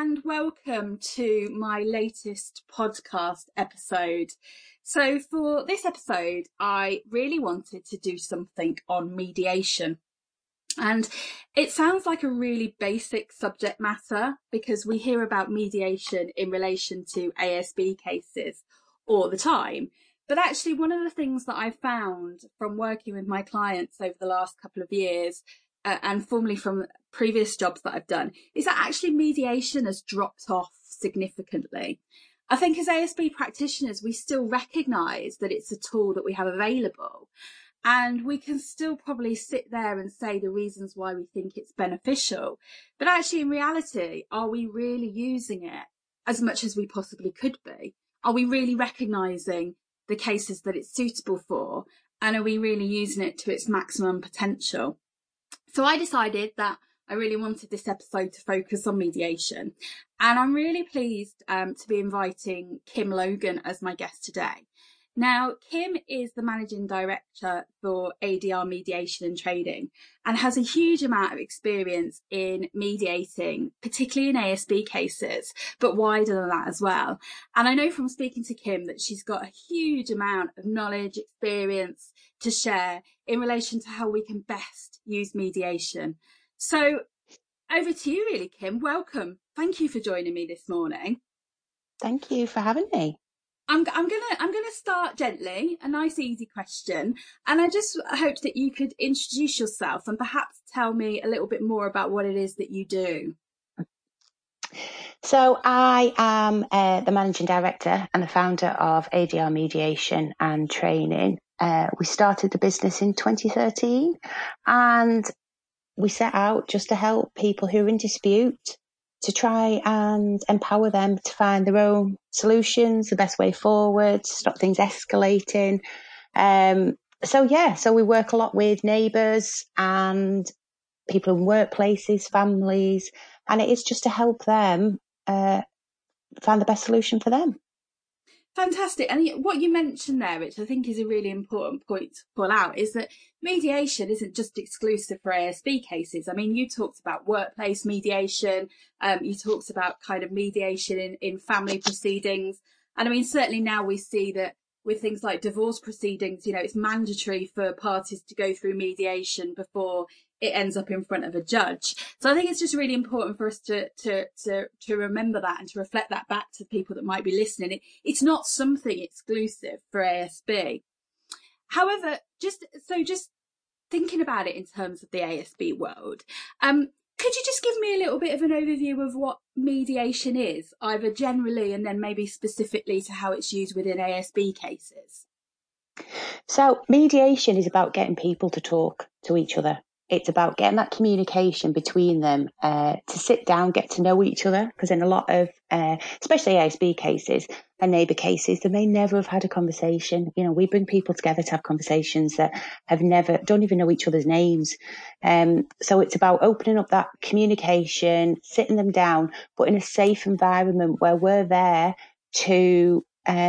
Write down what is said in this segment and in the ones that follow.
and welcome to my latest podcast episode. So for this episode, I really wanted to do something on mediation. And it sounds like a really basic subject matter because we hear about mediation in relation to ASB cases all the time. But actually, one of the things that I found from working with my clients over the last couple of years and formerly from previous jobs that I've done is that actually mediation has dropped off significantly. I think as ASB practitioners, we still recognise that it's a tool that we have available. And we can still probably sit there and say the reasons why we think it's beneficial. But actually, in reality, are we really using it as much as we possibly could be? Are we really recognising the cases that it's suitable for? And are we really using it to its maximum potential? So I decided that I really wanted this episode to focus on mediation. And I'm really pleased to be inviting Kim Logan as my guest today. Now, Kim is the Managing Director for ADR Mediation and Trading and has a huge amount of experience in mediating, particularly in ASB cases, but wider than that as well. And I know from speaking to Kim that she's got a huge amount of knowledge, experience to share in relation to how we can best use mediation. So over to you really, Kim. Welcome. Thank you for joining me this morning. Thank you for having me. I'm gonna start gently, a nice easy question, and I just hoped that you could introduce yourself and perhaps tell me a little bit more about what it is that you do. So I am the Managing Director and the founder of ADR Mediation and Training. We started the business in 2013 and we set out just to help people who are in dispute to try and empower them to find their own solutions, the best way forward, stop things escalating. So we work a lot with neighbours and people in workplaces, families, and it is just to help them find the best solution for them. Fantastic. And what you mentioned there, which I think is a really important point to pull out, is that mediation isn't just exclusive for ASB cases. I mean, you talked about workplace mediation, you talked about kind of mediation in family proceedings. And I mean, certainly now we see that with things like divorce proceedings, you know, it's mandatory for parties to go through mediation before it ends up in front of a judge. So I think it's just really important for us to remember that and to reflect that back to people that might be listening. It's not something exclusive for ASB. However, just thinking about it in terms of the ASB world, could you just give me a little bit of an overview of what mediation is, either generally and then maybe specifically to how it's used within ASB cases? So mediation is about getting people to talk to each other. It's about getting that communication between them to sit down, get to know each other, because in a lot of, especially ASB cases and neighbour cases, they may never have had a conversation. You know, we bring people together to have conversations that don't even know each other's names. So it's about opening up that communication, sitting them down, but in a safe environment where we're there to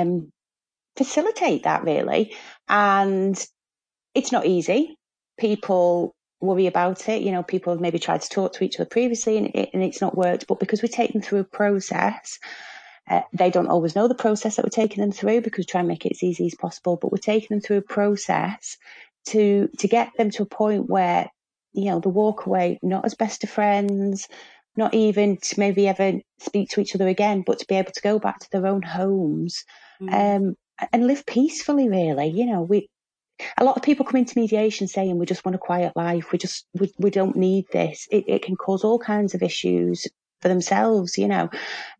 facilitate that, really. And it's not easy. People worry about it. You know, people have maybe tried to talk to each other previously and it's not worked. But because we take them through a process, they don't always know the process that we're taking them through because we try and make it as easy as possible. But we're taking them through a process to get them to a point where, you know, they walk away not as best of friends, not even to maybe ever speak to each other again, but to be able to go back to their own homes and live peacefully, really. You know, a lot of people come into mediation saying we just want a quiet life. We don't need this. It can cause all kinds of issues for themselves, you know.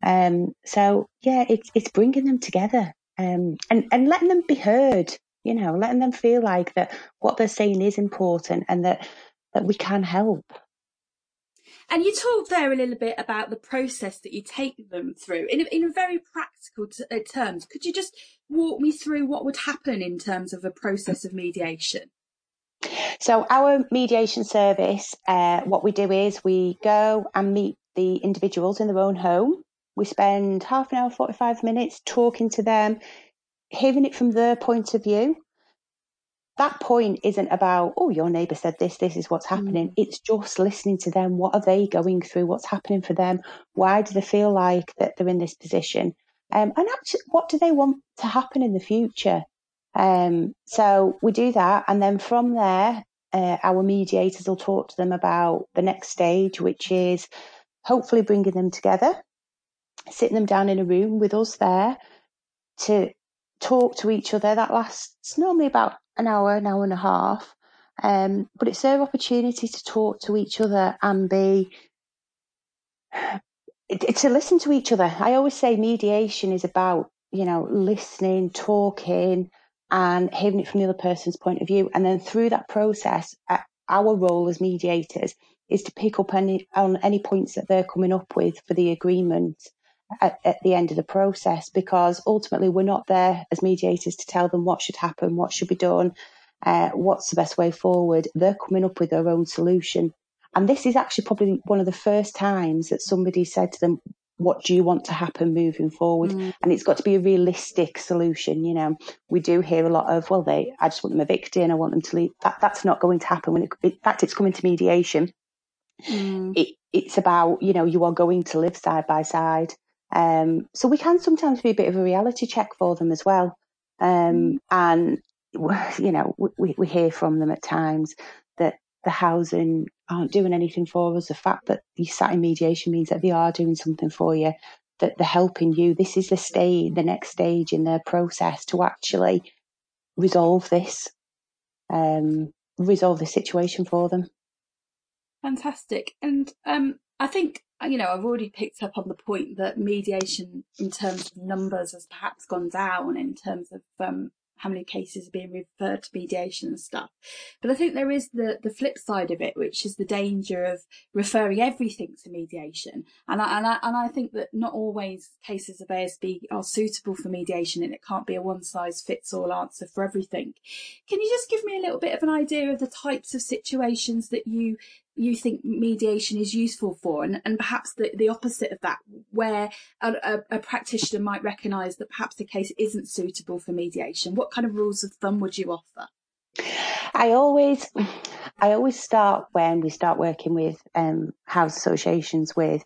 It's bringing them together and letting them be heard, you know, letting them feel like that what they're saying is important and that we can help. And you talked there a little bit about the process that you take them through in a very practical terms. Could you just walk me through what would happen in terms of a process of mediation? So our mediation service, what we do is we go and meet the individuals in their own home. We spend half an hour, 45 minutes talking to them, hearing it from their point of view. that point isn't about, oh, your neighbour said this is what's happening. It's just listening to them. What are they going through? What's happening for them? Why do they feel like that they're in this position? And actually, what do they want to happen in the future? So we do that. And then from there, our mediators will talk to them about the next stage, which is hopefully bringing them together, sitting them down in a room with us there to talk to each other. That lasts normally about an hour and a half. But it's their opportunity to talk to each other and to listen to each other. I always say mediation is about, listening, talking, and hearing it from the other person's point of view. And then through that process, our role as mediators is to pick up on any points that they're coming up with for the agreement at the end of the process, because ultimately we're not there as mediators to tell them what should happen, what should be done, what's the best way forward. They're coming up with their own solution. And this is actually probably one of the first times that somebody said to them, what do you want to happen moving forward? And it's got to be a realistic solution. We do hear a lot of, well, I just want them evicted and I want them to leave. That's not going to happen. In fact, it's coming to mediation. It's about, you are going to live side by side. So we can sometimes be a bit of a reality check for them as well. And, we hear from them at times that the housing aren't doing anything for us. The fact that you sat in mediation means that they are doing something for you, that they're helping you. This is the next stage in their process to actually resolve this situation for them. Fantastic. And I think, I've already picked up on the point that mediation in terms of numbers has perhaps gone down in terms of how many cases are being referred to mediation and stuff. But I think there is the flip side of it, which is the danger of referring everything to mediation. And I think that not always cases of ASB are suitable for mediation, and it can't be a one-size-fits-all answer for everything. Can you just give me a little bit of an idea of the types of situations that you think mediation is useful for, and perhaps the opposite of that, where a practitioner might recognise that perhaps the case isn't suitable for mediation? What kind of rules of thumb would you offer? I always start when we start working with house associations with,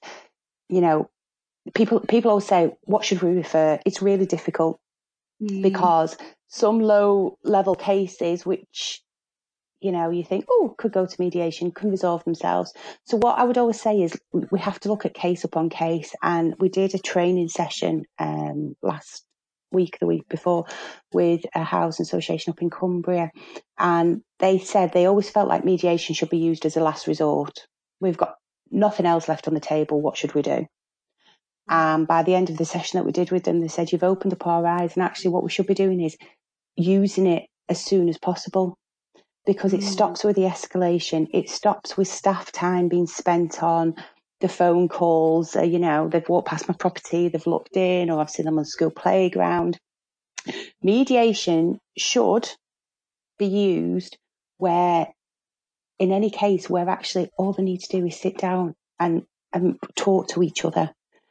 people always say, what should we refer? It's really difficult because some low level cases, which you think, could go to mediation, can resolve themselves. So what I would always say is we have to look at case upon case. And we did a training session last week, the week before, with a housing association up in Cumbria. And they said they always felt like mediation should be used as a last resort. We've got nothing else left on the table. What should we do? And by the end of the session that we did with them, they said, you've opened up our eyes. And actually what we should be doing is using it as soon as possible, because it stops with the escalation. It stops with staff time being spent on the phone calls. They've walked past my property, they've looked in, or I've seen them on the school playground. Mediation should be used where, in any case, where actually all they need to do is sit down and talk to each other.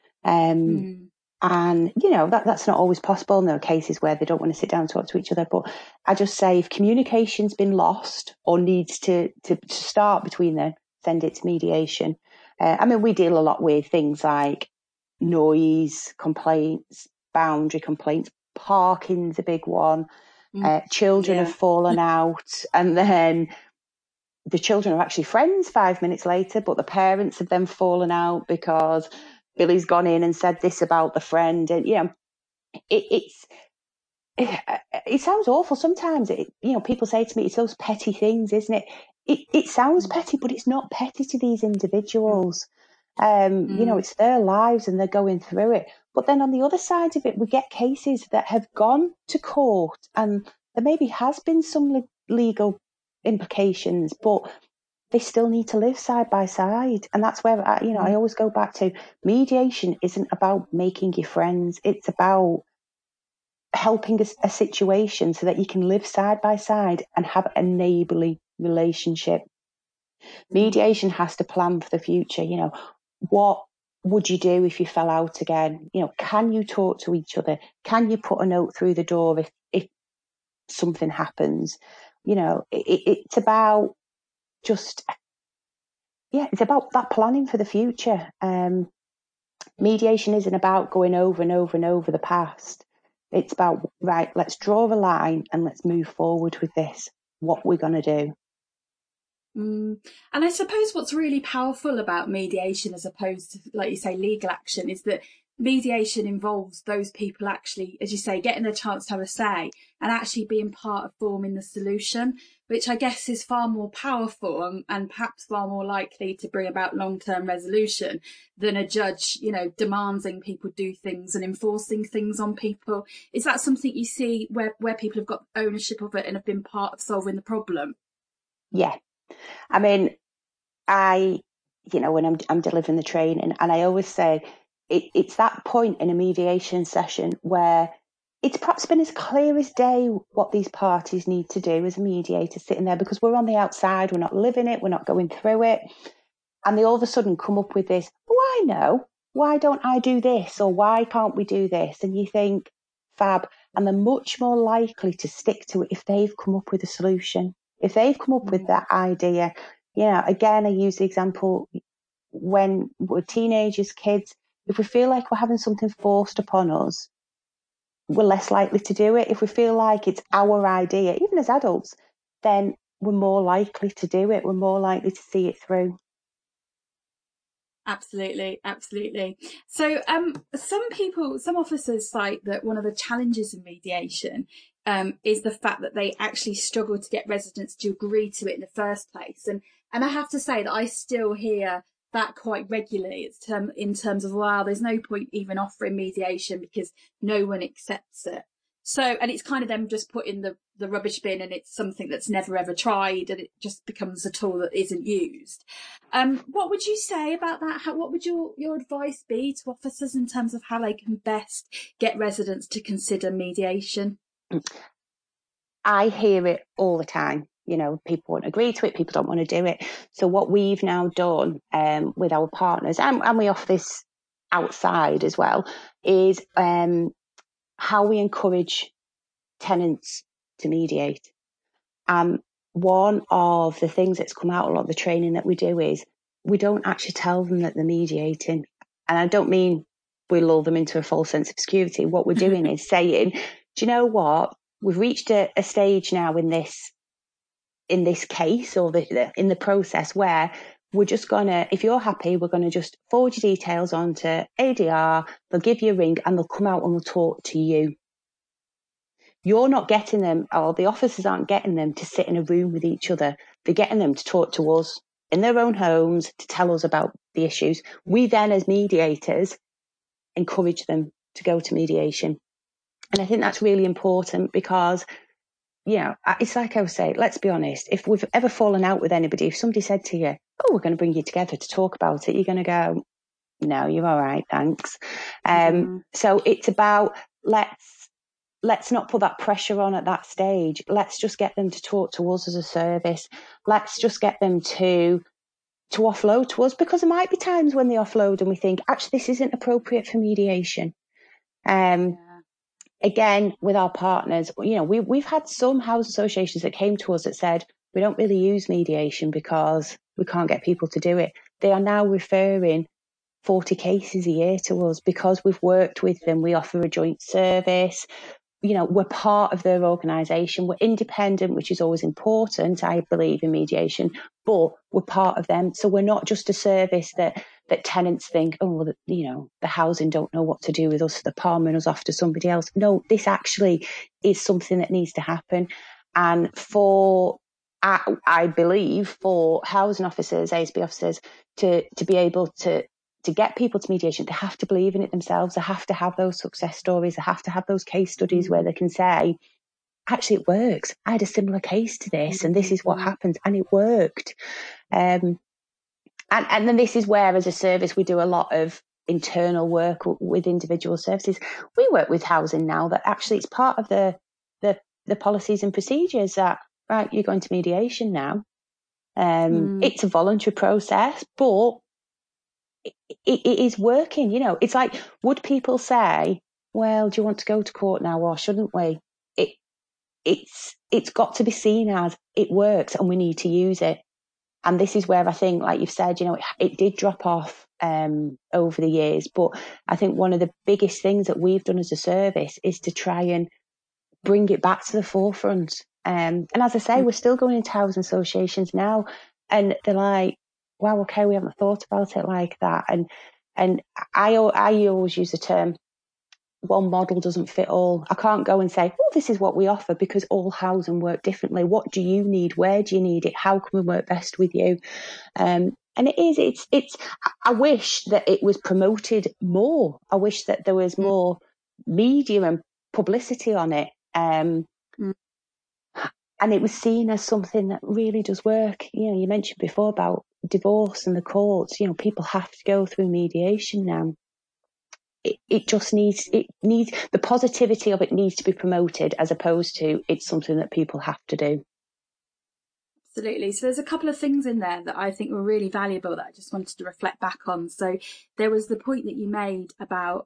And, that's not always possible. And there are cases where they don't want to sit down and talk to each other. But I just say, if communication's been lost or needs to start between them, send it to mediation. We deal a lot with things like noise complaints, boundary complaints, parking's a big one. Children have fallen out, and then the children are actually friends 5 minutes later, but the parents have then fallen out because Billy's gone in and said this about the friend. And, it sounds awful. Sometimes, people say to me, it's those petty things, isn't it? It sounds petty, but it's not petty to these individuals. It's their lives and they're going through it. But then on the other side of it, we get cases that have gone to court and there maybe has been some legal implications, but they still need to live side by side. And that's where, I always go back to, mediation isn't about making you friends. It's about helping a situation so that you can live side by side and have a neighbourly relationship. Mediation has to plan for the future. What would you do if you fell out again? Can you talk to each other? Can you put a note through the door if something happens? You know, it's about just, it's about that planning for the future. Mediation isn't about going over and over and over the past. It's about, right, let's draw a line and let's move forward with this, what we're going to do. And I suppose what's really powerful about mediation, as opposed to, like you say, legal action, is that mediation involves those people actually, as you say, getting a chance to have a say and actually being part of forming the solution, which I guess is far more powerful and perhaps far more likely to bring about long-term resolution than a judge, demanding people do things and enforcing things on people. Is that something you see where people have got ownership of it and have been part of solving the problem? Yeah. I mean, when I'm delivering the training, and I always say it's that point in a mediation session where it's perhaps been as clear as day what these parties need to do as a mediator sitting there, because we're on the outside, we're not living it, we're not going through it. And they all of a sudden come up with this, I know, why don't I do this? Or why can't we do this? And you think, fab. And they're much more likely to stick to it if they've come up with a solution, if they've come up with that idea. Again, I use the example when we're teenagers, kids, if we feel like we're having something forced upon us, we're less likely to do it. If we feel like it's our idea, even as adults, then we're more likely to do it. We're more likely to see it through. Absolutely, absolutely. So, some officers cite that one of the challenges in mediation is the fact that they actually struggle to get residents to agree to it in the first place. And I have to say that I still hear that quite regularly. It's in terms of, wow, there's no point even offering mediation because no one accepts it. So, and it's kind of them just put in the rubbish bin, and it's something that's never ever tried, and it just becomes a tool that isn't used. What would you say about that? What would your advice be to officers in terms of how they can best get residents to consider mediation? I hear it all the time. People won't agree to it, people don't want to do it. So what we've now done with our partners, and we offer this outside as well, is how we encourage tenants to mediate. One of the things that's come out a lot of the training that we do is we don't actually tell them that they're mediating. And I don't mean we lull them into a false sense of security. What we're doing is saying, do you know what? We've reached a stage now in this case, or in the process, where we're just gonna, if you're happy, we're gonna just forward your details onto ADR. They'll give you a ring and they'll come out and they'll talk to you. You're not getting them, or the officers aren't getting them to sit in a room with each other. They're getting them to talk to us in their own homes, to tell us about the issues. We then, as mediators, encourage them to go to mediation. And I think that's really important because, it's like I was saying, let's be honest, if we've ever fallen out with anybody, if somebody said to you, we're going to bring you together to talk about it, you're going to go, no, you're all right, thanks. So it's about, let's not put that pressure on at that stage. Let's just get them to talk to us as a service. Let's just get them to offload to us, because there might be times when they offload and we think, actually, this isn't appropriate for mediation. Again, with our partners, we've had some house associations that came to us that said, we don't really use mediation because we can't get people to do it. They are now referring 40 cases a year to us because we've worked with them. We offer a joint service. We're part of their organisation. We're independent, which is always important, I believe, in mediation, but we're part of them. So we're not just a service that tenants think, the housing don't know what to do with us, they're palming us off to somebody else. No, this actually is something that needs to happen. And I believe for housing officers, ASB officers, to be able to get people to mediation, they have to believe in it themselves. They have to have those success stories. They have to have those case studies where they can say, actually, it works. I had a similar case to this, and this is what happened, and it worked. And then this is where, as a service, we do a lot of internal work with individual services. We work with housing now that actually it's part of the policies and procedures that, right, you're going to mediation now. It's a voluntary process, but it is working. It's like, would people say, well, do you want to go to court now, or shouldn't we? it's got to be seen as it works and we need to use it. And this is where I think, like you've said, it did drop off over the years. But I think one of the biggest things that we've done as a service is to try and bring it back to the forefront. And as I say, we're still going into housing associations now, and they're like, wow, okay, we haven't thought about it like that. And I always use the term, one model doesn't fit all. I can't go and say, oh, this is what we offer, because all housing work differently. What do you need? Where do you need it? How can we work best with you? And it's, I wish that it was promoted more. I wish that there was more media and publicity on it. And it was seen as something that really does work. You mentioned before about divorce and the courts. People have to go through mediation now. It needs the positivity of it needs to be promoted, as opposed to it's something that people have to do. Absolutely. So there's a couple of things in there that I think were really valuable that I just wanted to reflect back on. So there was the point that you made about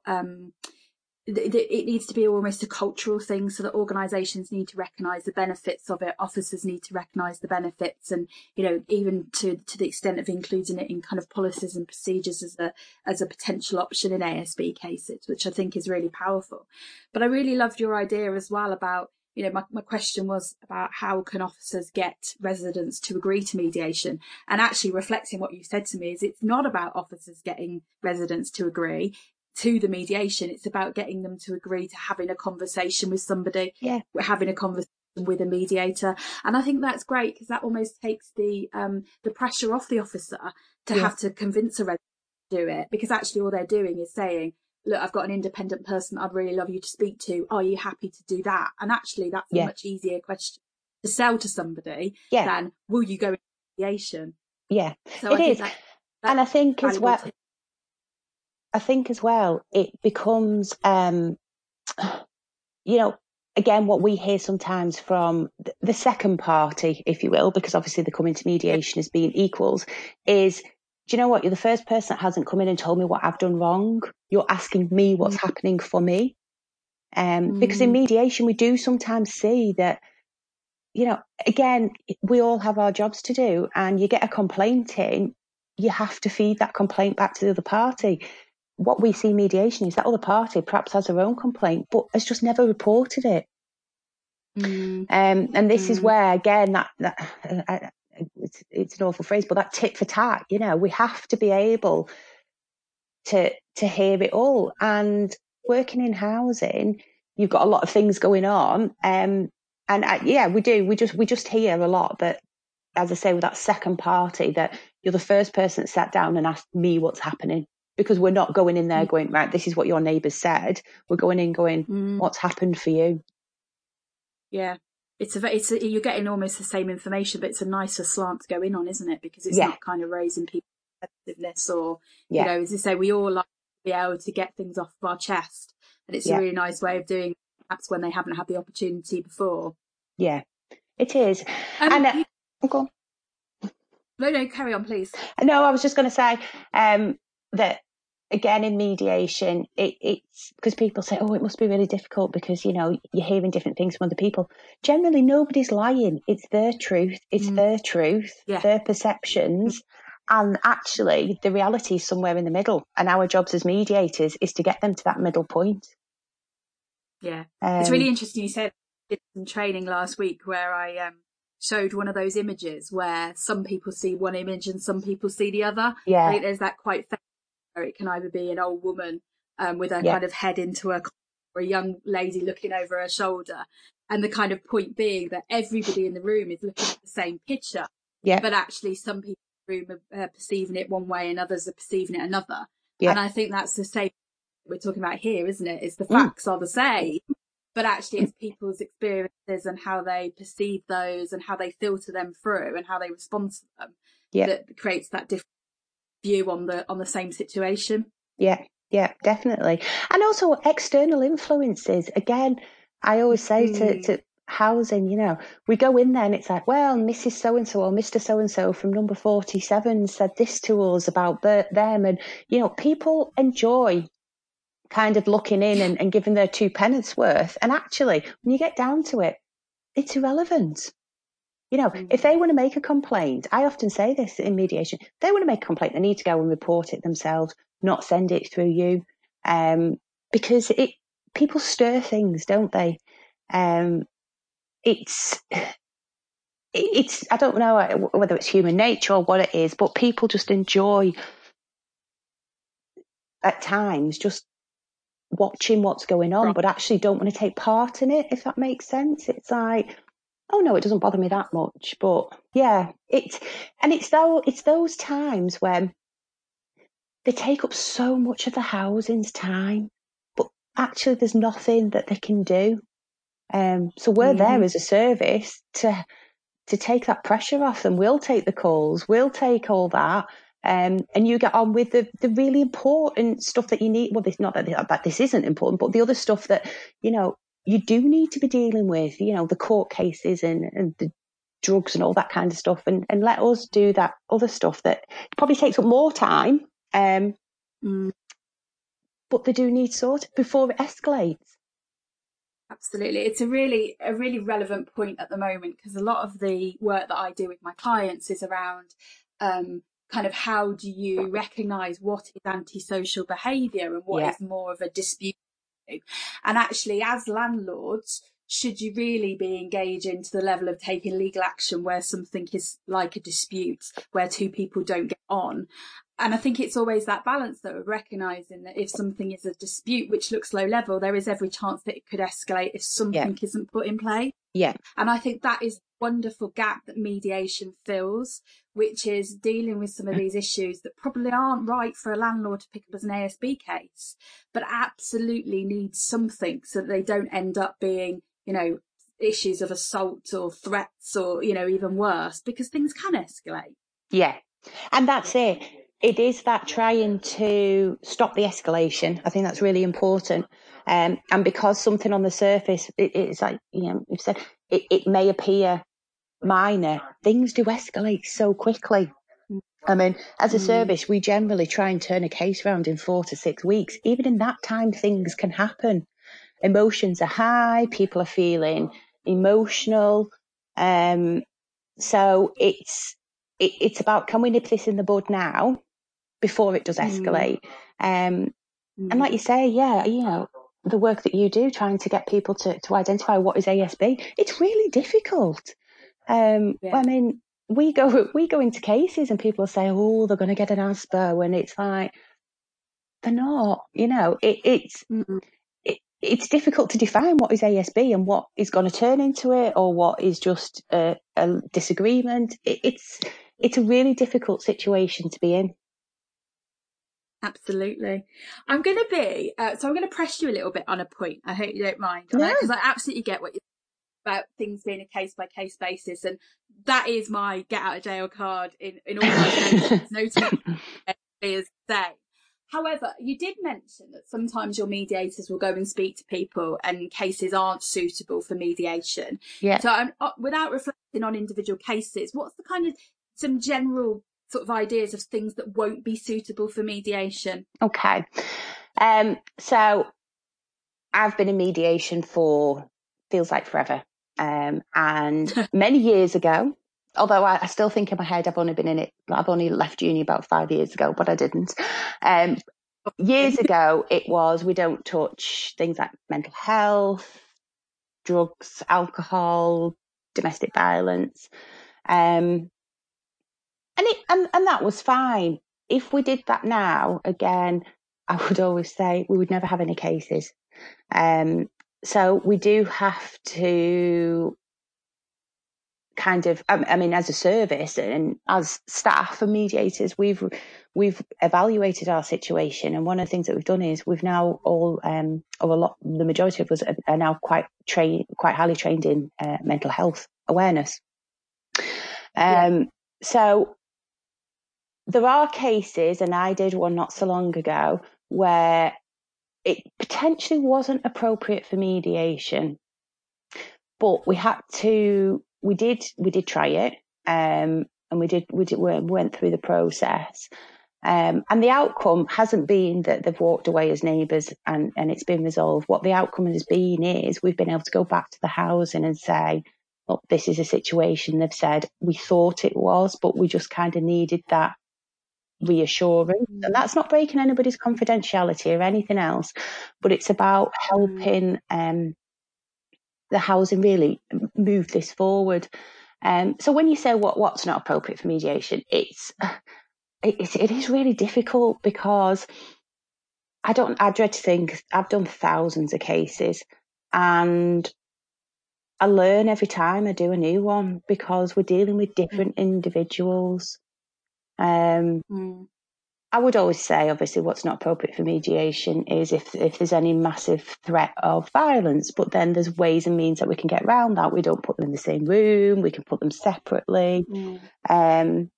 it needs to be almost a cultural thing, so that organisations need to recognise the benefits of it, officers need to recognise the benefits, and even to the extent of including it in kind of policies and procedures as a potential option in ASB cases, which I think is really powerful. But I really loved your idea as well about, my question was about how can officers get residents to agree to mediation, and actually reflecting what you said to me is it's not about officers getting residents to agree to the mediation. It's about getting them to agree to having a conversation with somebody, having a conversation with a mediator. And I think that's great, because that almost takes the pressure off the officer to have to convince a resident to do it, because actually all they're doing is saying, look, I've got an independent person I'd really love you to speak to. Are you happy to do that? And actually that's a much easier question to sell to somebody than, will you go into mediation? Yeah, so it is. And I think as well, it becomes, again, what we hear sometimes from the second party, if you will, because obviously they come into mediation as being equals, is, do you know what? You're the first person that hasn't come in and told me what I've done wrong. You're asking me what's happening for me. Because in mediation, we do sometimes see that, again, we all have our jobs to do, and you get a complaint in, you have to feed that complaint back to the other party. What we see mediation is that other party perhaps has their own complaint, but has just never reported it. And this is where, again, it's an awful phrase, but that tit for tat, we have to be able to hear it all. And working in housing, you've got a lot of things going on. We do. We just hear a lot that, as I say, with that second party, that you're the first person that sat down and asked me what's happening. Because we're not going in there going, right, this is what your neighbours said. We're going in going, what's happened for you? Yeah, you're getting almost the same information, but it's a nicer slant to go in on, isn't it? Because it's not kind of raising people's sensitiveness, or as you say, we all like to be able to get things off of our chest, and it's a really nice way of doing it, perhaps when they haven't had the opportunity before. Yeah, it is. Go on. No, carry on, please. No, I was just going to say that. Again, in mediation, it's because people say, oh, it must be really difficult because, you're hearing different things from other people. Generally, nobody's lying. It's their truth. It's their truth, their perceptions. And actually, the reality is somewhere in the middle. And our jobs as mediators is to get them to that middle point. Yeah. It's really interesting. You said I did some training last week where I showed one of those images where some people see one image and some people see the other. Yeah. I think there's that quite it can either be an old woman with her kind of head into her, or a young lady looking over her shoulder, and the kind of point being that everybody in the room is looking at the same picture, but actually some people in the room are perceiving it one way and others are perceiving it another. And I think that's the same we're talking about here, isn't it? It's the facts are the same, but actually it's people's experiences and how they perceive those and how they filter them through and how they respond to them that creates that different view on the same situation. Yeah, definitely. And also external influences. Again, I always say to housing, we go in there and it's like, well, Mrs. So-and-so or Mr. So-and-so from number 47 said this to us about them. And, people enjoy kind of looking in and giving their 2 pence worth. And actually, when you get down to it, it's irrelevant. If they want to make a complaint, I often say this in mediation, if they want to make a complaint, they need to go and report it themselves, not send it through you. Because people stir things, don't they? It's I don't know whether it's human nature or what it is, but people just enjoy at times just watching what's going on, but actually don't want to take part in it, if that makes sense. It's like, oh no, it doesn't bother me that much. But yeah, it's those times when they take up so much of the housing's time, but actually there's nothing that they can do. So we're there as a service to take that pressure off them. We'll take the calls, we'll take all that. And you get on with the really important stuff that you need. Well, it's not that this isn't important, but the other stuff that, you do need to be dealing with, the court cases and the drugs and all that kind of stuff, and let us do that other stuff that probably takes up more time. But they do need sorted before it escalates. Absolutely. It's a really relevant point at the moment, because a lot of the work that I do with my clients is around kind of how do you recognise what is antisocial behaviour and what is more of a dispute. And actually, as landlords, should you really be engaging to the level of taking legal action where something is like a dispute, where two people don't get on? And I think it's always that balance that we're recognising that if something is a dispute which looks low level, there is every chance that it could escalate if something isn't put in place. Yeah. And I think that is a wonderful gap that mediation fills, which is dealing with some of these issues that probably aren't right for a landlord to pick up as an ASB case, but absolutely need something so that they don't end up being, issues of assault or threats or, even worse, because things can escalate. Yeah. And that's it. It is that trying to stop the escalation. I think that's really important. And because something on the surface, it's like, you've said, it may appear minor, things do escalate so quickly. I mean, as a service, we generally try and turn a case around in 4 to 6 weeks. Even in that time, things can happen. Emotions are high, people are feeling emotional. So it's about, can we nip this in the bud now before it does escalate? And like you say, the work that you do, trying to get people to identify what is ASB, it's really difficult. I mean, we go into cases and people say, oh, they're going to get an ASBA, when it's like, they're not. It's difficult to define what is ASB and what is going to turn into it, or what is just a disagreement. It's a really difficult situation to be in. Absolutely. I'm going to press you a little bit on a point. I hope you don't mind. No. Because I absolutely get what you're about things being a case by case basis, and that is my get out of jail card in all my cases. No time is say. However, you did mention that sometimes your mediators will go and speak to people and cases aren't suitable for mediation. Yeah. So without reflecting on individual cases, what's the kind of some general sort of ideas of things that won't be suitable for mediation? Okay. So I've been in mediation for feels like forever. And many years ago, although I still think in my head I've only left uni about 5 years ago, but I didn't. Years ago, it was, we don't touch things like mental health, drugs, alcohol, domestic violence. And that was fine. If we did that now, again, I would always say we would never have any cases. So we do have to kind of, I mean, as a service and as staff and mediators, we've evaluated our situation, and one of the things that we've done is we've now all, the majority of us are now quite highly trained in mental health awareness. So there are cases, and I did one not so long ago, where it potentially wasn't appropriate for mediation, but we did try it, and we went through the process, and the outcome hasn't been that they've walked away as neighbours and it's been resolved. What the outcome has been is we've been able to go back to the housing and say, look, this is a situation they've said we thought it was, but we just kind of needed that reassurance. And that's not breaking anybody's confidentiality or anything else, but it's about helping the housing really move this forward. So when you say what's not appropriate for mediation, it is really difficult, because I dread to think I've done thousands of cases, and I learn every time I do a new one, because we're dealing with different individuals. I would always say, obviously, what's not appropriate for mediation is if there's any massive threat of violence, but then there's ways and means that we can get around that. We don't put them in the same room. We can put them separately. I'm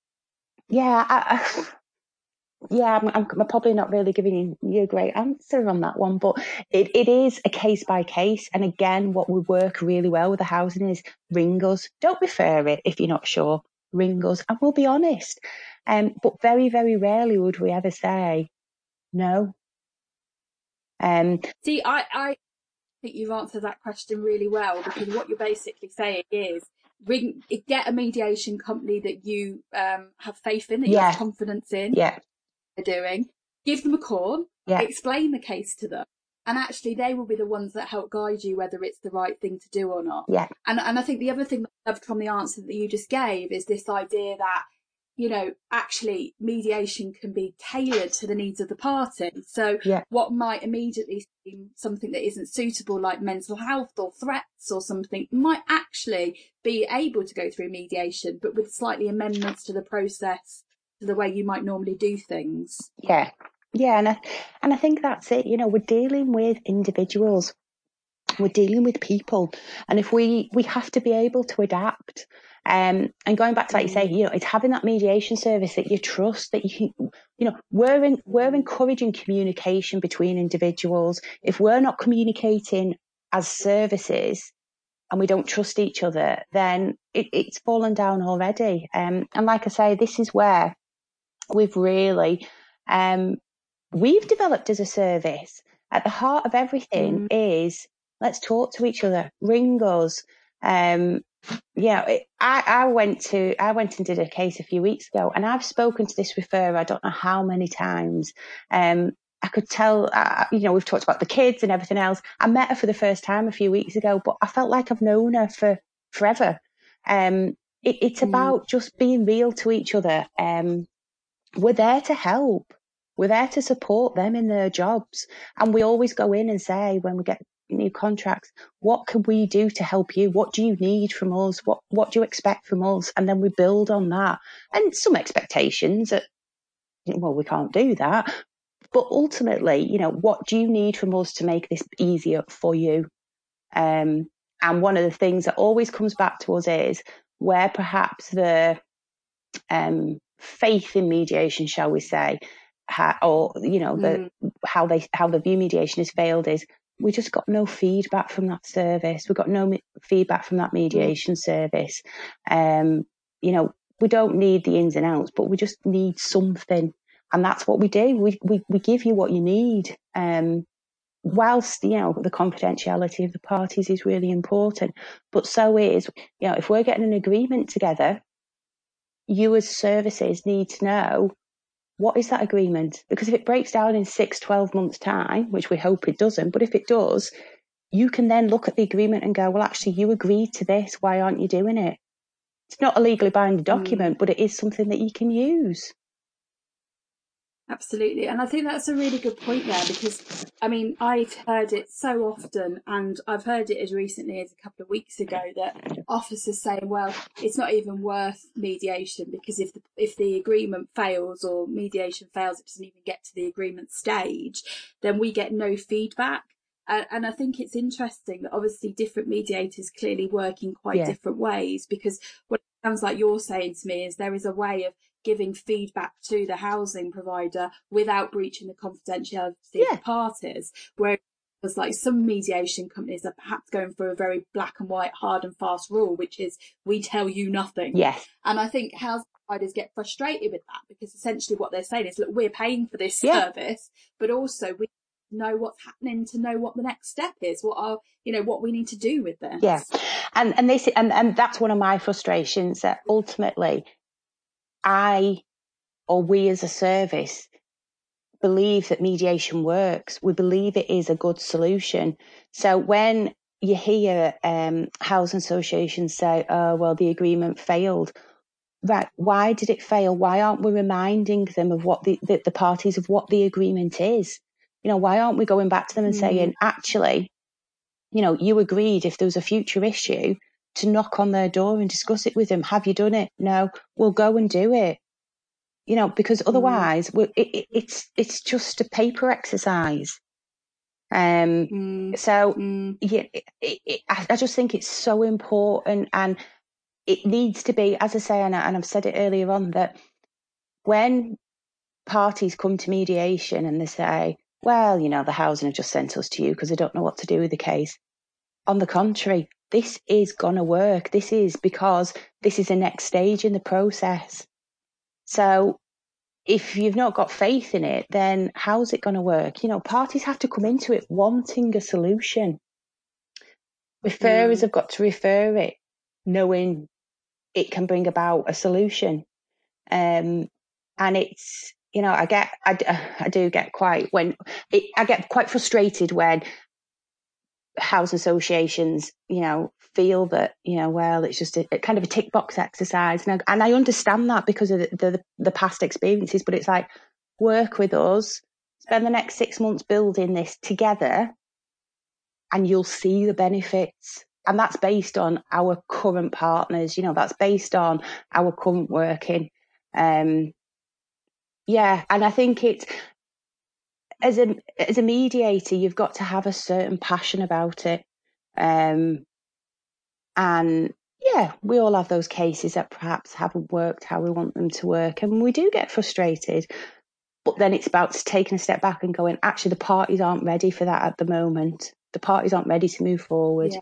probably not really giving you a great answer on that one, but it is a case by case. And again, what would work really well with the housing is ring us. Don't refer it if you're not sure. Ring us, and we'll be honest. But very, very rarely would we ever say no. See, I think you've answered that question really well, because what you're basically saying is get a mediation company that you have faith in, that you have confidence in. They're doing. Give them a call. Explain the case to them. And actually, they will be the ones that help guide you whether it's the right thing to do or not. And I think the other thing that I loved from the answer that you just gave is this idea that, actually mediation can be tailored to the needs of the party. So what might immediately seem something that isn't suitable, like mental health or threats or something, might actually be able to go through mediation, but with slightly amendments to the process, to the way you might normally do things. And I think that's it. We're dealing with individuals, we're dealing with people, and if we have to be able to adapt. And going back to, like you say, it's having that mediation service that you trust, that you can, we're encouraging communication between individuals. If we're not communicating as services and we don't trust each other, then it's fallen down already. And like I say, this is where we've really, we've developed as a service. At the heart of everything is, let's talk to each other, ring us. I went and did a case a few weeks ago, and I've spoken to this referrer I don't know how many times. I could tell, we've talked about the kids and everything else. I met her for the first time a few weeks ago, but I felt like I've known her for forever. It's about just being real to each other. We're there to help. We're there to support them in their jobs. And we always go in and say, when we get new contracts, what can we do to help you? What do you need from us? What do you expect from us? And then we build on that. And some expectations that, we can't do that. But ultimately, what do you need from us to make this easier for you? And one of the things that always comes back to us is where perhaps the faith in mediation, shall we say, how they view mediation has failed, is we just got no feedback from that service. We got no feedback from that mediation service. We don't need the ins and outs, but we just need something, and that's what we do. We give you what you need. Whilst the confidentiality of the parties is really important, but so is if we're getting an agreement together, you as services need to know, what is that agreement? Because if it breaks down in 6-12 months' time, which we hope it doesn't, but if it does, you can then look at the agreement and go, well, actually, you agreed to this. Why aren't you doing it? It's not a legally binding document, but it is something that you can use. Absolutely. And I think that's a really good point there, because, I've heard it so often, and I've heard it as recently as a couple of weeks ago, that officers saying, well, it's not even worth mediation, because if the agreement fails or mediation fails, it doesn't even get to the agreement stage, then we get no feedback. And I think it's interesting that obviously different mediators clearly work in quite different ways, because what it sounds like you're saying to me is there is a way of giving feedback to the housing provider without breaching the confidentiality of the parties. Whereas like some mediation companies are perhaps going for a very black and white, hard and fast rule, which is we tell you nothing. And I think housing providers get frustrated with that, because essentially what they're saying is, look, we're paying for this service, but also we know what's happening, to know what the next step is, what we need to do with this. Yeah. And this, and that's one of my frustrations, that ultimately we as a service believe that mediation works. We believe it is a good solution. So when you hear housing associations say, oh, well, the agreement failed, right, why did it fail? Why aren't we reminding them of what the parties of what the agreement is? Why aren't we going back to them and saying, actually, you agreed if there was a future issue to knock on their door and discuss it with them. Have you done it? No, we'll go and do it. Because otherwise it's just a paper exercise. I just think it's so important, and it needs to be, as I say, and I've said it earlier on, that when parties come to mediation and they say, well, the housing have just sent us to you because they don't know what to do with the case. On the contrary, this is going to work. This is because this is the next stage in the process. So if you've not got faith in it, then how's it going to work? Parties have to come into it wanting a solution. Referrers have got to refer it knowing it can bring about a solution. And it's, I do get quite frustrated when housing associations, feel that, well, it's just a kind of a tick box exercise. And I understand that because of the past experiences, but it's like, work with us, spend the next 6 months building this together, and you'll see the benefits. And that's based on our current partners, that's based on our current working. And I think it's, as a mediator, you've got to have a certain passion about it. And we all have those cases that perhaps haven't worked how we want them to work, and we do get frustrated. But then it's about taking a step back and going, actually, the parties aren't ready for that at the moment. The parties aren't ready to move forward.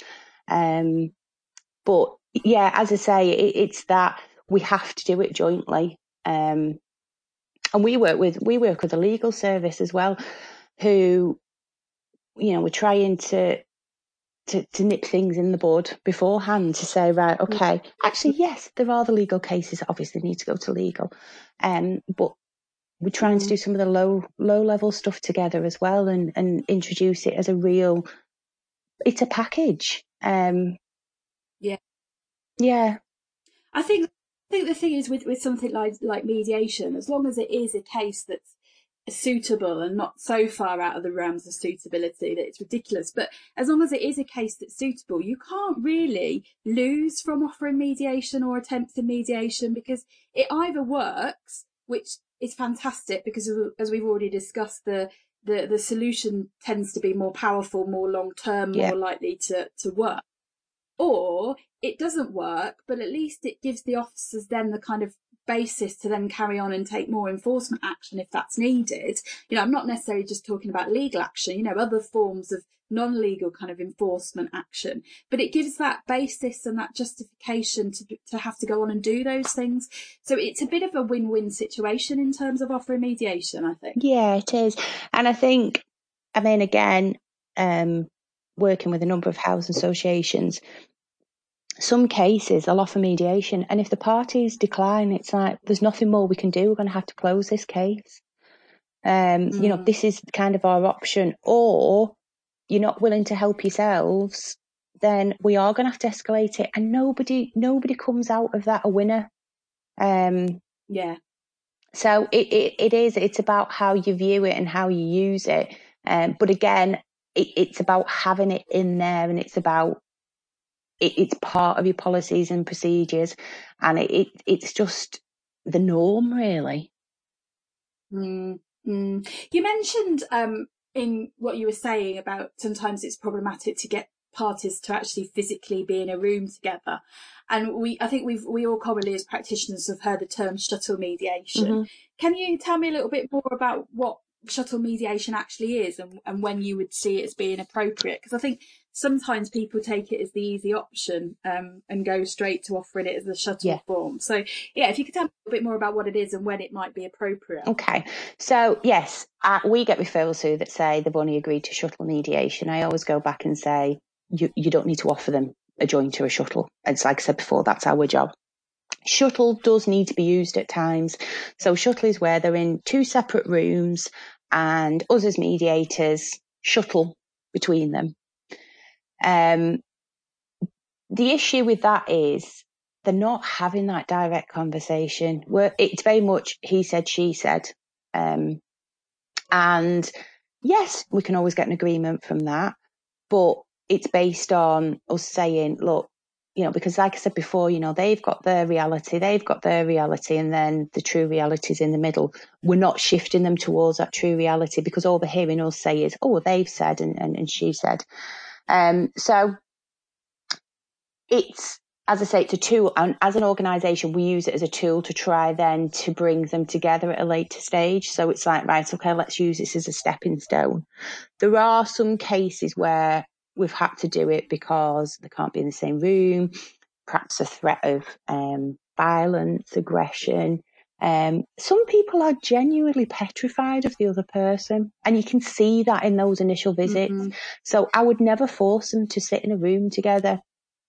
But as I say, it's that we have to do it jointly. And we work with a legal service as well, who, we're trying to nip things in the bud beforehand, to say, right, okay, actually, yes, there are the legal cases that obviously need to go to legal. But we're trying to do some of the low level stuff together as well, and introduce it as it's a package. I think the thing is with something like mediation, as long as it is a case that's suitable and not so far out of the realms of suitability that it's ridiculous, but as long as it is a case that's suitable, you can't really lose from offering mediation or attempting mediation, because it either works, which is fantastic, because as we've already discussed, the solution tends to be more powerful, more long-term, more likely to work, or it doesn't work, but at least it gives the officers then the kind of basis to then carry on and take more enforcement action if that's needed. I'm not necessarily just talking about legal action, other forms of non-legal kind of enforcement action, but it gives that basis and that justification to have to go on and do those things. So it's a bit of a win-win situation in terms of offering mediation, I think. Yeah, it is. And I think, again, working with a number of housing associations, some cases they'll offer mediation, and if the parties decline, it's like, there's nothing more we can do. We're going to have to close this case. This is kind of our option. Or you're not willing to help yourselves, then we are going to have to escalate it, and nobody comes out of that a winner. So it's about how you view it and how you use it. But again, it's about having it in there, and it's about it's part of your policies and procedures, and it's just the norm, really. You mentioned in what you were saying about sometimes it's problematic to get parties to actually physically be in a room together, and I think we all commonly as practitioners have heard the term shuttle mediation. Can you tell me a little bit more about what shuttle mediation actually is, and when you would see it as being appropriate. Because I think sometimes people take it as the easy option and go straight to offering it as a shuttle form. So yeah, if you could tell me a bit more about what it is and when it might be appropriate. Okay, so yes, we get referrals through that say they've only agreed to shuttle mediation. I always go back and say you don't need to offer them a joint or a shuttle. It's like I said before, that's our job. Shuttle does need to be used at times. So shuttle is where they're in 2 separate rooms and us as mediators shuttle between them. The issue with that is they're not having that direct conversation. It's very much he said, she said. And yes, we can always get an agreement from that, but it's based on us saying, look, because like I said before, they've got their reality, and then the true reality is in the middle. We're not shifting them towards that true reality because all they're hearing us say is, oh, they've said and she said. So it's, as I say, it's a tool. And as an organisation, we use it as a tool to try then to bring them together at a later stage. So it's like, right, okay, let's use this as a stepping stone. There are some cases where we've had to do it because they can't be in the same room, perhaps a threat of violence, aggression. Some people are genuinely petrified of the other person, and you can see that in those initial visits. Mm-hmm. So I would never force them to sit in a room together.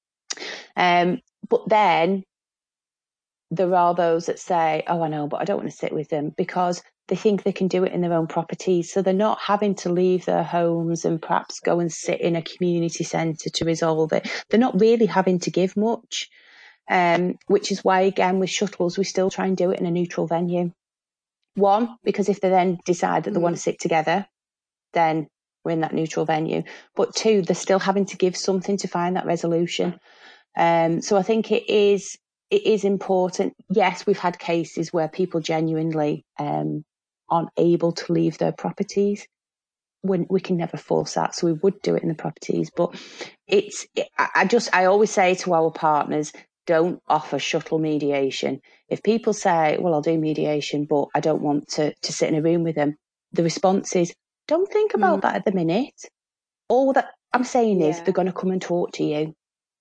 But then there are those that say, oh, I know, but I don't want to sit with them because they think they can do it in their own properties. So they're not having to leave their homes and perhaps go and sit in a community centre to resolve it. They're not really having to give much, which is why, again, with shuttles, we still try and do it in a neutral venue. One, because if they then decide that they want to sit together, then we're in that neutral venue. But 2, they're still having to give something to find that resolution. So I think it is important. Yes, we've had cases where people genuinely aren't able to leave their properties. We can never force that, so we would do it in the properties. But I always say to our partners, don't offer shuttle mediation. If people say, well, I'll do mediation, but I don't want to sit in a room with them, the response is, don't think about that at the minute. All that I'm saying is they're going to come and talk to you.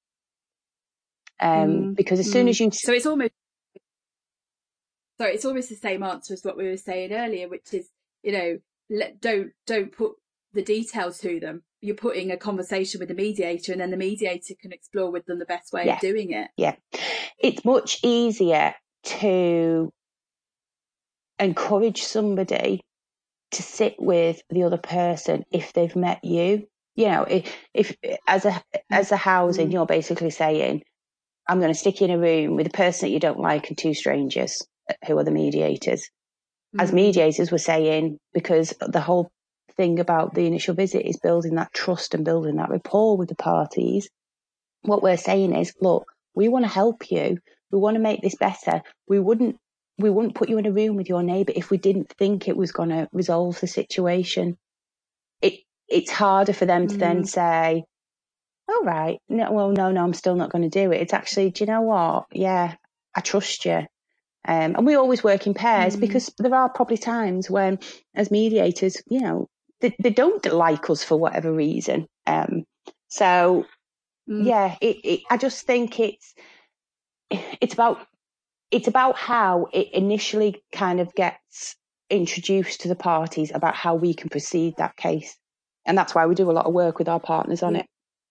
Because as soon as you... So it's almost the same answer as what we were saying earlier, which is, don't put the details to them. You're putting a conversation with the mediator, and then the mediator can explore with them the best way of doing it. Yeah. It's much easier to encourage somebody to sit with the other person if they've met you. If as a housing, you're basically saying, I'm going to stick you in a room with a person that you don't like and 2 strangers who are the mediators. As mediators, we're saying, because the whole thing about the initial visit is building that trust and building that rapport with the parties. What we're saying is, look, we want to help you. We want to make this better. We wouldn't put you in a room with your neighbour if we didn't think it was going to resolve the situation. It's harder for them to then say, all right, no, I'm still not going to do it. It's actually, do you know what? Yeah, I trust you. And we always work in pairs because there are probably times when, as mediators, they don't like us for whatever reason. I just think it's about how it initially kind of gets introduced to the parties about how we can proceed that case. And that's why we do a lot of work with our partners on it.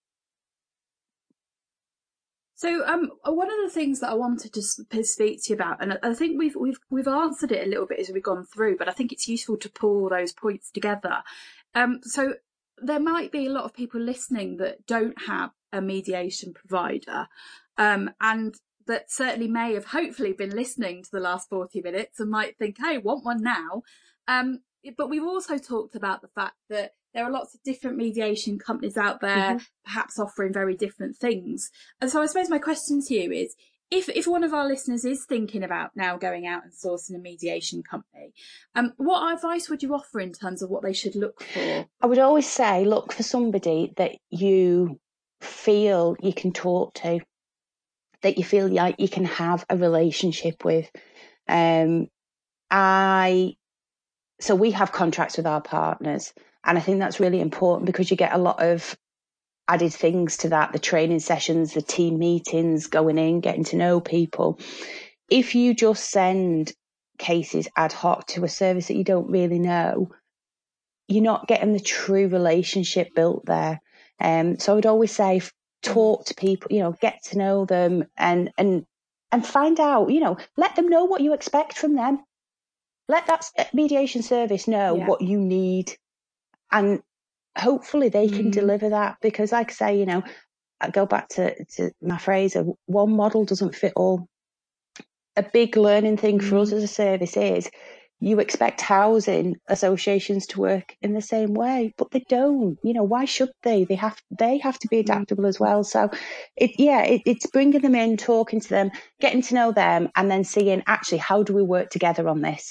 So one of the things that I wanted to speak to you about, and I think we've answered it a little bit as we've gone through, but I think it's useful to pull those points together. So there might be a lot of people listening that don't have a mediation provider, and that certainly may have hopefully been listening to the last 40 minutes and might think, hey, want one now. But we've also talked about the fact that there are lots of different mediation companies out there, perhaps offering very different things. And so I suppose my question to you is, if one of our listeners is thinking about now going out and sourcing a mediation company, what advice would you offer in terms of what they should look for? I would always say, look for somebody that you feel you can talk to, that you feel like you can have a relationship with. I So we have contracts with our partners, and I think that's really important because you get a lot of added things to that, the training sessions, the team meetings, going in, getting to know people. If you just send cases ad hoc to a service that you don't really know, you're not getting the true relationship built there. So I would always say, talk to people, get to know them and find out, let them know what you expect from them. Let that mediation service know what you need, and hopefully they can deliver that, because like I say, I go back to my phrase of one model doesn't fit all. A big learning thing for us as a service is you expect housing associations to work in the same way, but they don't. Why should they? They have to be adaptable as well. So it's bringing them in, talking to them, getting to know them, and then seeing actually how do we work together on this.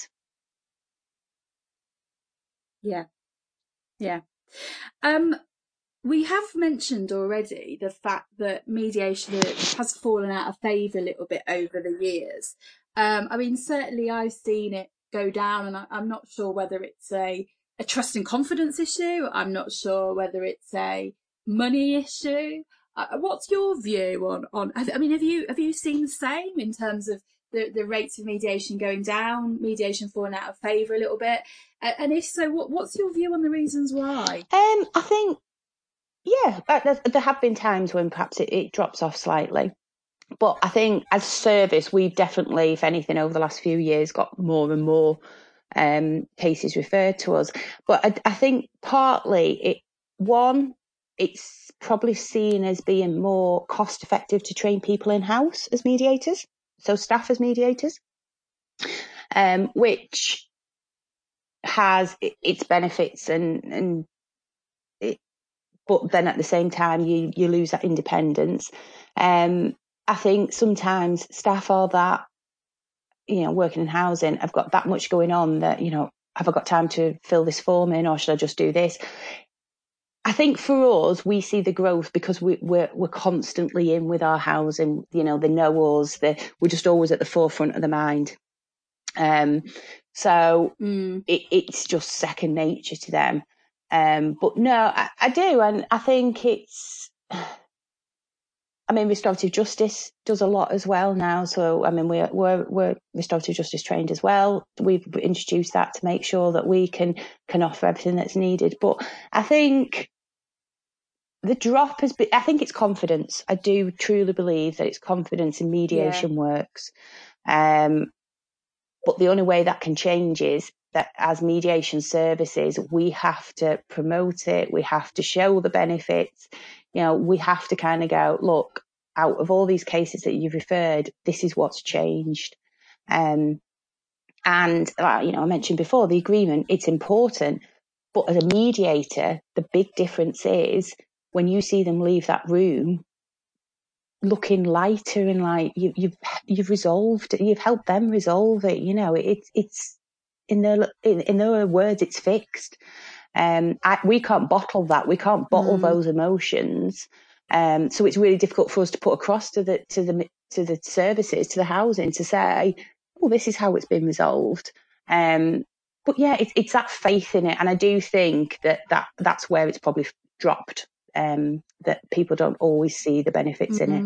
Yeah. We have mentioned already the fact that mediation has fallen out of favour a little bit over the years. Certainly I've seen it go down, and I'm not sure whether it's a trust and confidence issue. I'm not sure whether it's a money issue. What's your view on? Have you seen the same in terms of the rates of mediation going down, mediation falling out of favour a little bit? And if so, what's your view on the reasons why? I think, there have been times when perhaps it drops off slightly. But I think as service, we've definitely, if anything, over the last few years, got more and more cases referred to us. But I think partly, it's probably seen as being more cost effective to train people in-house as mediators, so staff as mediators, which has its benefits but then at the same time you lose that independence. I think sometimes staff are that, working in housing, I've got that much going on that, have I got time to fill this form in, or should I just do this? I think for us, we see the growth because we're constantly in with our housing, they know us, we're just always at the forefront of the mind. So it's just second nature to them. But no, I do. And I think restorative justice does a lot as well now. So, we're restorative justice trained as well. We've introduced that to make sure that we can offer everything that's needed. But I think the drop has been, I think it's confidence. I do truly believe that it's confidence in mediation works. But the only way that can change is that as mediation services, we have to promote it. We have to show the benefits. We have to kind of go, look, out of all these cases that you've referred, this is what's changed. And I mentioned before, the agreement, it's important. But as a mediator, the big difference is when you see them leave that room looking lighter and like you've resolved it, you've helped them resolve it. It's in their words, it's fixed. We can't bottle that. We can't bottle those emotions. So it's really difficult for us to put across to the services, to the housing, to say, oh, this is how it's been resolved. But yeah, it's that faith in it, and I do think that's where it's probably dropped. That people don't always see the benefits in it.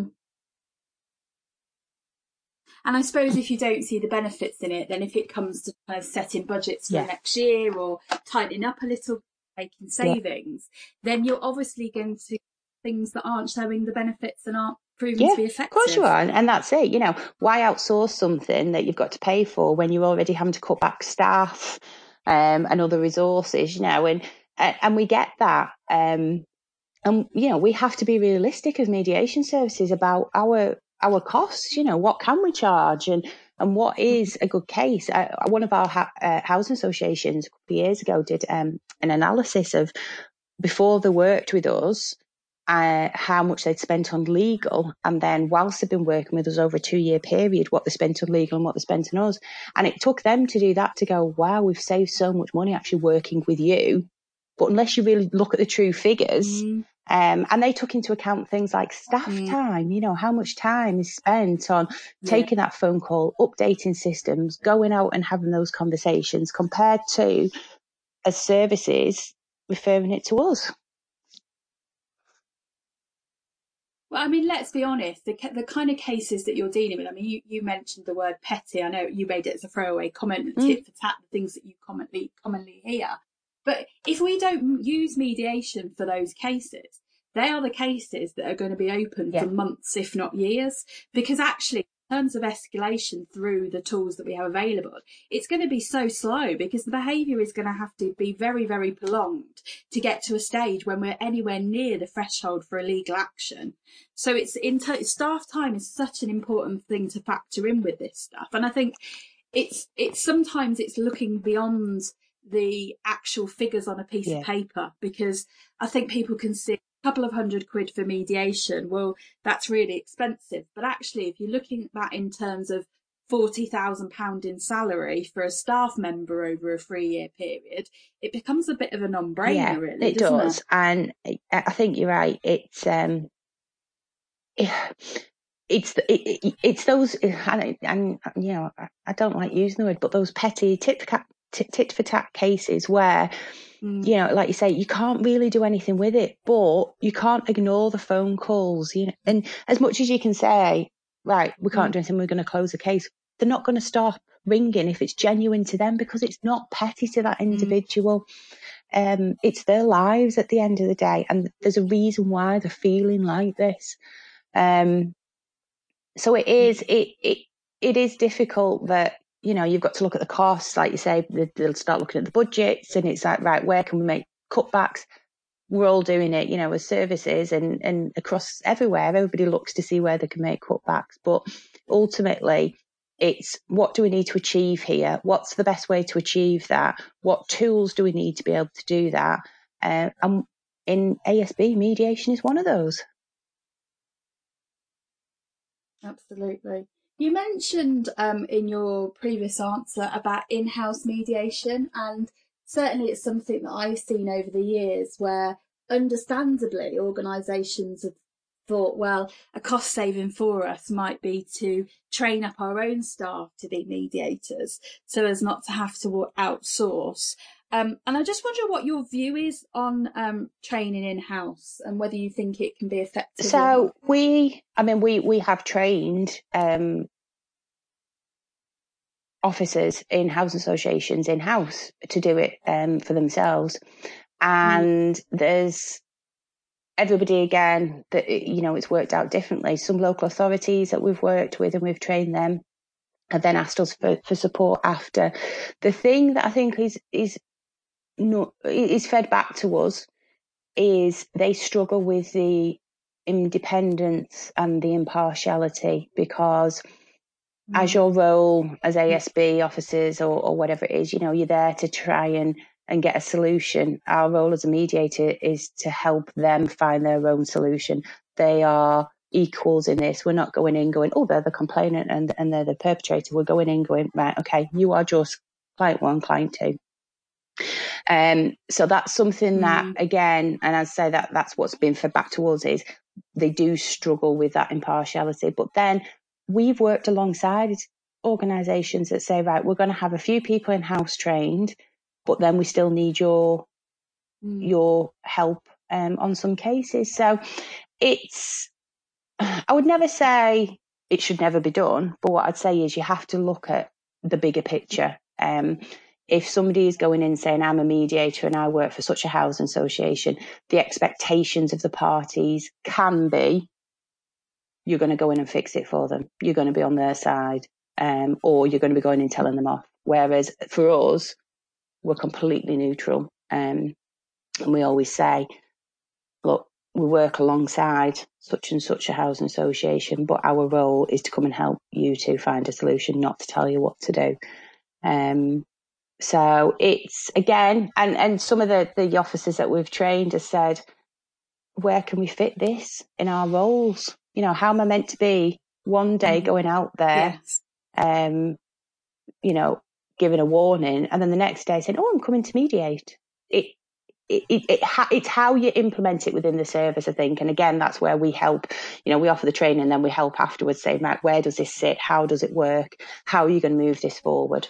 And I suppose if you don't see the benefits in it, then if it comes to kind of setting budgets for next year or tightening up a little, making savings, then you're obviously going to things that aren't showing the benefits and aren't proving to be effective. Of course you are, and that's it. Why outsource something that you've got to pay for when you're already having to cut back staff and other resources? And we get that. And we have to be realistic as mediation services about our costs. What can we charge, and what is a good case? One of our housing associations a couple of years ago did an analysis of, before they worked with us, how much they'd spent on legal, and then whilst they've been working with us over a 2-year period, what they spent on legal and what they spent on us. And it took them to do that, to go, wow, we've saved so much money actually working with you. But unless you really look at the true figures, And they took into account things like staff time, you know, how much time is spent on taking that phone call, updating systems, going out and having those conversations, compared to as services referring it to us. Well, I mean, let's be honest, the kind of cases that you're dealing with, I mean, you mentioned the word petty. I know you made it as a throwaway comment, tit for tat, the things that you commonly hear. But if we don't use mediation for those cases, they are the cases that are going to be open for months, if not years, because actually, in terms of escalation through the tools that we have available, it's going to be so slow because the behaviour is going to have to be very, very prolonged to get to a stage when we're anywhere near the threshold for illegal action. So staff time is such an important thing to factor in with this stuff. And I think it's sometimes it's looking beyond the actual figures on a piece of paper, because I think people can see a couple of £100 for mediation. Well, that's really expensive. But actually, if you're looking at that in terms of £40,000 in salary for a staff member over a 3-year period, it becomes a bit of a non-brainer, really. It does. It? And I think you're right. It's those, and you know, I don't like using the word, but those petty tit for tat cases where, you know, like you say, you can't really do anything with it, but you can't ignore the phone calls, you know. And as much as you can say, right, we can't do anything, we're going to close the case, they're not going to stop ringing if it's genuine to them, because it's not petty to that individual. It's their lives at the end of the day, and there's a reason why they're feeling like this. So it is difficult that, you know, you've got to look at the costs, like you say, they'll start looking at the budgets, and it's like, right, where can we make cutbacks? We're all doing it, you know, as services and across everywhere. Everybody looks to see where they can make cutbacks. But ultimately, it's what do we need to achieve here? What's the best way to achieve that? What tools do we need to be able to do that? And in ASB, mediation is one of those. Absolutely. You mentioned in your previous answer about in-house mediation, and certainly it's something that I've seen over the years where, understandably, organisations have thought, well, a cost saving for us might be to train up our own staff to be mediators so as not to have to outsource. And I just wonder what your view is on training in-house and whether you think it can be effective. So we have trained officers in housing associations in-house to do it for themselves. And there's everybody, again, that, you know, it's worked out differently. Some local authorities that we've worked with and we've trained them have then asked us for support after. The thing that I think is fed back to us is they struggle with the independence and the impartiality, because as your role as ASB officers or whatever it is, you know, you're there to try and get a solution. Our role as a mediator is to help them find their own solution. They are equals in this. We're not going in going, oh, they're the complainant and they're the perpetrator. We're going in going, right, okay, you are just client 1, client 2. So that's something that, again, and I'd say that's what's been fed back to us, is they do struggle with that impartiality. But then we've worked alongside organisations that say, right, we're going to have a few people in-house trained, but then we still need your help on some cases. So I would never say it should never be done, but what I'd say is you have to look at the bigger picture. If somebody is going in saying, I'm a mediator and I work for such a housing association, the expectations of the parties can be, you're going to go in and fix it for them. You're going to be on their side, or you're going to be going and telling them off. Whereas for us, we're completely neutral. And we always say, look, we work alongside such and such a housing association, but our role is to come and help you to find a solution, not to tell you what to do. So it's, again, and some of the officers that we've trained have said, where can we fit this in our roles? You know, how am I meant to be one day going out there, you know, giving a warning, and then the next day saying, oh, I'm coming to mediate. it's how you implement it within the service, I think. And again, that's where we help. We offer the training, and then we help afterwards, saying, right, where does this sit? How does it work? How are you going to move this forward?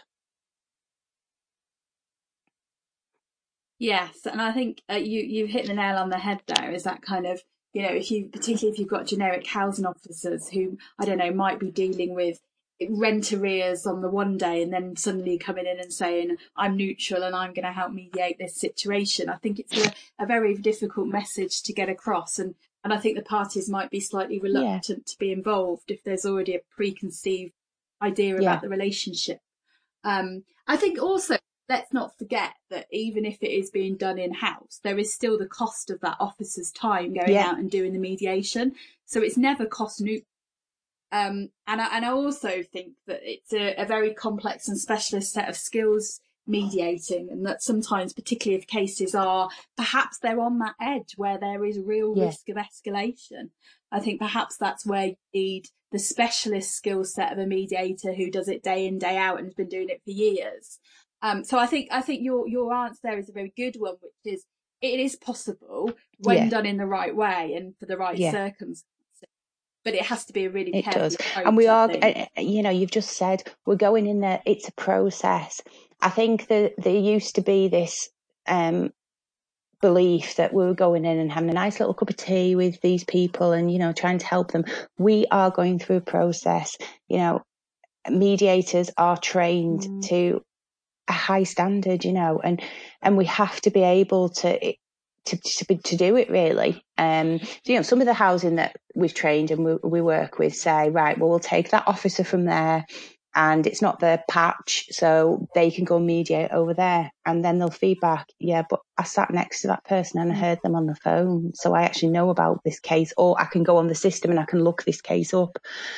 Yes, and I think you hit the nail on the head there. Is that kind of, particularly if you've got generic housing officers who, I don't know, might be dealing with rent arrears on the one day and then suddenly coming in and saying, I'm neutral and I'm going to help mediate this situation. I think it's a very difficult message to get across, and I think the parties might be slightly reluctant to be involved if there's already a preconceived idea about the relationship. I think also, let's not forget that even if it is being done in-house, there is still the cost of that officer's time going out and doing the mediation. So it's never cost neutral. And I also think that it's a very complex and specialist set of skills mediating, and that sometimes, particularly if cases are, perhaps they're on that edge where there is real risk of escalation. I think perhaps that's where you need the specialist skill set of a mediator who does it day in, day out and has been doing it for years. So I think your answer there is a very good one, which is it is possible when done in the right way and for the right circumstances. But it has to be a really careful approach. And we are, you've just said we're going in there. It's a process. I think that there used to be this belief that we were going in and having a nice little cup of tea with these people and, trying to help them. We are going through a process. Mediators are trained to a high standard, and we have to be able to do it really. Some of the housing that we've trained and we work with say, right, well, we'll take that officer from there and it's not their patch, so they can go mediate over there, and then they'll feedback, but I sat next to that person and I heard them on the phone, so I actually know about this case, or I can go on the system and I can look this case up.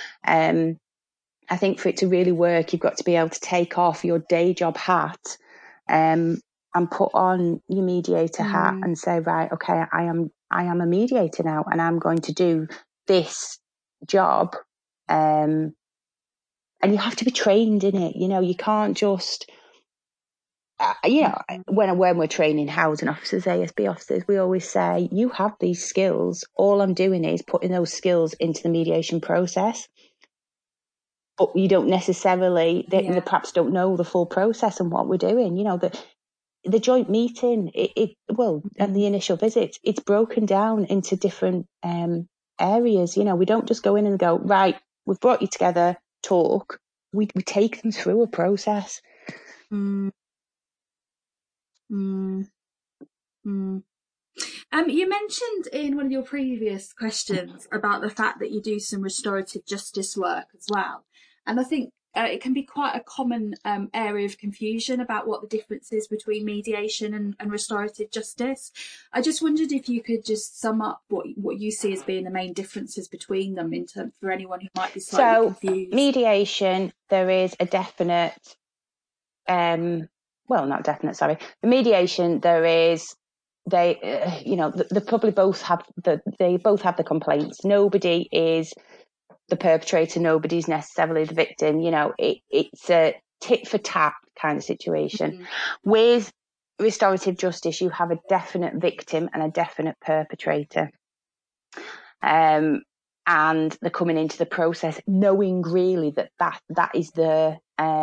I think for it to really work, you've got to be able to take off your day job hat and put on your mediator hat and say, right, okay, I am a mediator now, and I'm going to do this job. And you have to be trained in it. You can't just, when we're training housing officers, ASB officers, we always say, you have these skills. All I'm doing is putting those skills into the mediation process. But you don't necessarily, they perhaps don't know the full process and what we're doing. The joint meeting, and the initial visits, it's broken down into different areas. We don't just go in and go, right, we've brought you together, talk. We take them through a process. You mentioned in one of your previous questions about the fact that you do some restorative justice work as well. And I think it can be quite a common area of confusion about what the difference is between mediation and restorative justice. I just wondered if you could just sum up what you see as being the main differences between them for anyone who might be slightly confused. Mediation, there is a definite, not definite, sorry. The mediation, there is, they probably both have the complaints. Nobody is the perpetrator, nobody's necessarily the victim. It's a tit for tat kind of situation. With restorative justice, you have a definite victim and a definite perpetrator. And they're coming into the process knowing really that is the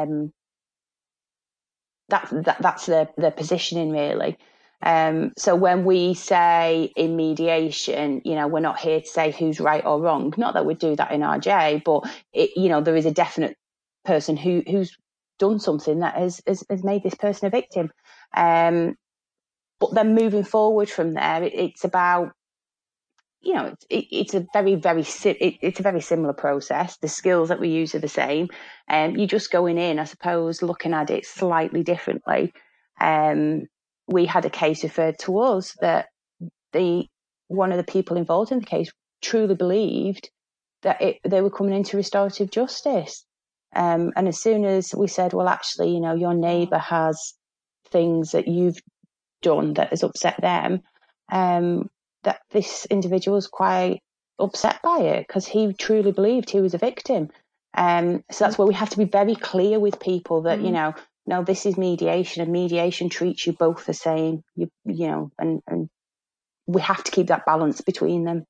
that's their positioning really. So when we say in mediation, we're not here to say who's right or wrong. Not that we do that in RJ, but there is a definite person who's done something that has made this person a victim. But then moving forward from there, it's about, it's a very similar process. The skills that we use are the same. You're just going in, I suppose, looking at it slightly differently. We had a case referred to us that one of the people involved in the case truly believed that they were coming into restorative justice. And as soon as we said, well, actually, your neighbour has things that you've done that has upset them, that this individual was quite upset by it because he truly believed he was a victim. So that's where we have to be very clear with people that, no, this is mediation, and mediation treats you both the same. You know, and we have to keep that balance between them.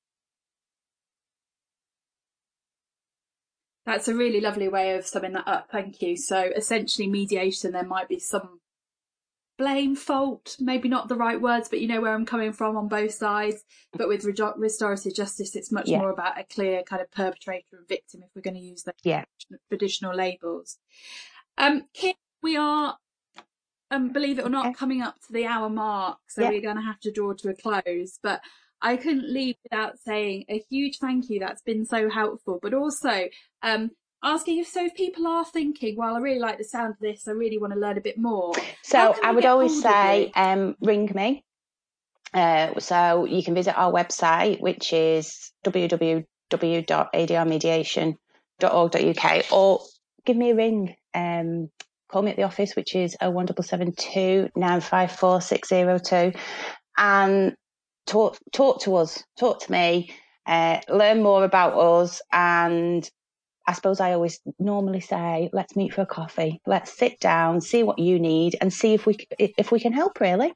That's a really lovely way of summing that up. Thank you. So essentially mediation, there might be some blame, fault, maybe not the right words, but you know where I'm coming from on both sides. But with restorative justice, it's much more about a clear kind of perpetrator and victim, if we're going to use the traditional labels. Kim, we are, believe it or not, coming up to the hour mark, so we're going to have to draw to a close. But I couldn't leave without saying a huge thank you. That's been so helpful. But also asking if people are thinking, well, I really like the sound of this, I really want to learn a bit more. So I would always say ring me. So you can visit our website, which is www.adrmediation.org.uk, or give me a ring. Call me at the office, which is 01772 954 602, and talk to us, talk to me, learn more about us. And I suppose I always normally say, let's meet for a coffee. Let's sit down, see what you need, and see if we can help, really.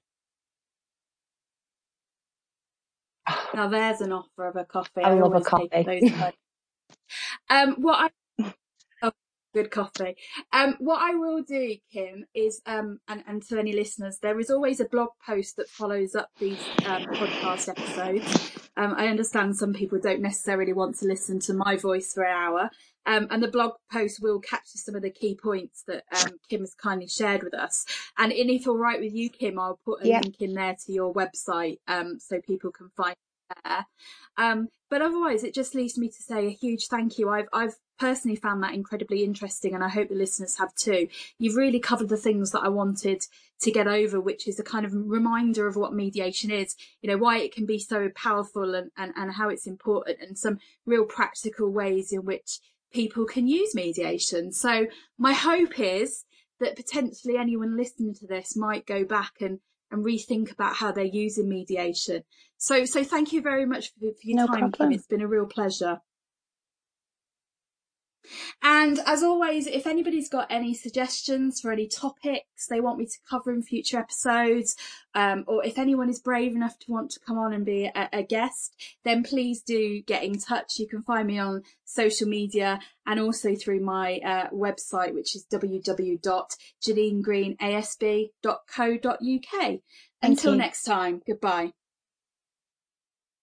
Now there's an offer of a coffee. I love a coffee. Good coffee. What I will do, Kim, is and to any listeners, there is always a blog post that follows up these podcast episodes. I understand some people don't necessarily want to listen to my voice for an hour, and the blog post will capture some of the key points that Kim has kindly shared with us. And if all right with you, Kim, I'll put a link in there to your website so people can find it there. But otherwise, it just leaves me to say a huge thank you. I've personally found that incredibly interesting, and I hope the listeners have too. You've really covered the things that I wanted to get over, which is a kind of reminder of what mediation is, you know, why it can be so powerful and how it's important, and some real practical ways in which people can use mediation. So my hope is that potentially anyone listening to this might go back and rethink about how they're using mediation. So thank you very much for your time, Kim. It's been a real pleasure. And as always, if anybody's got any suggestions for any topics they want me to cover in future episodes, or if anyone is brave enough to want to come on and be a guest, then please do get in touch. You can find me on social media and also through my website, which is www.janinegreenasb.co.uk. Until next time, goodbye.